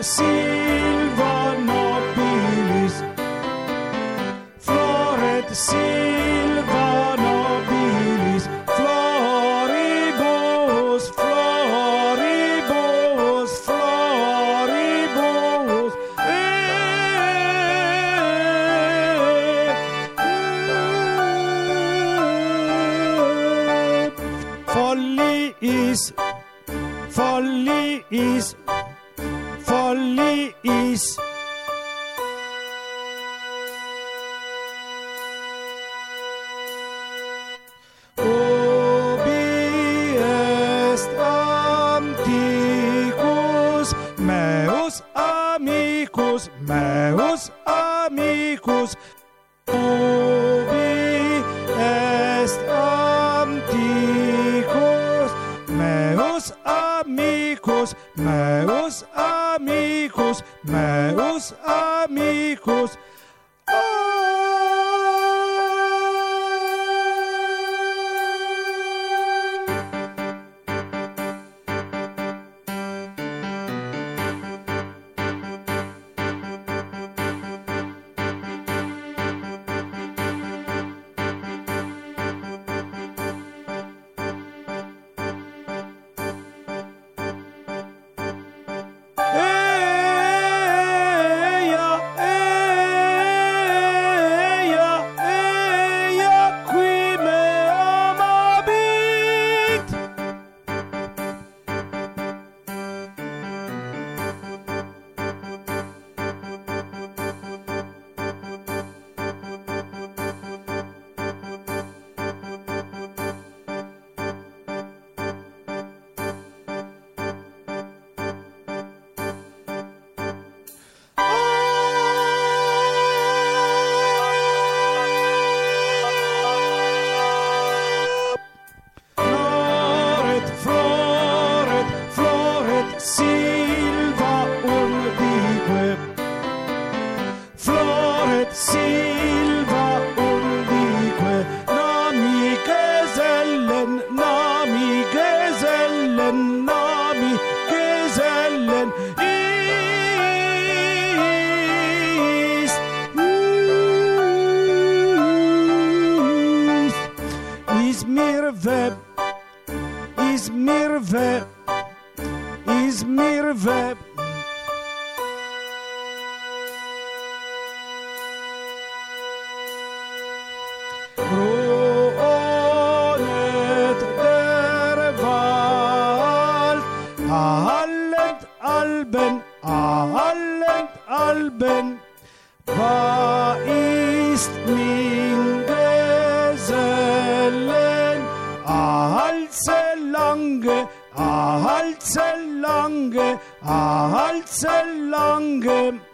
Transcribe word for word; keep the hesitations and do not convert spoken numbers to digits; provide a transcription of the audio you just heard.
silva nobilis, floret silva nobilis, floribus, floribus, floribus, folliis, folliis, folliis. Ubi est antiquus meus amicus, meus amicus. Ubi est antiquus meus amicus, meus amicus, meus amicus. Silva urbique, floret silva urbique, nami gesellen, nami gesellen, nami gesellen, is, is, is mir web, is mir web. Izmir web. Ronet der Wald, allend Alben, allend Alben, wa ist min Gesellen, allze lange, allze lange, allze lange.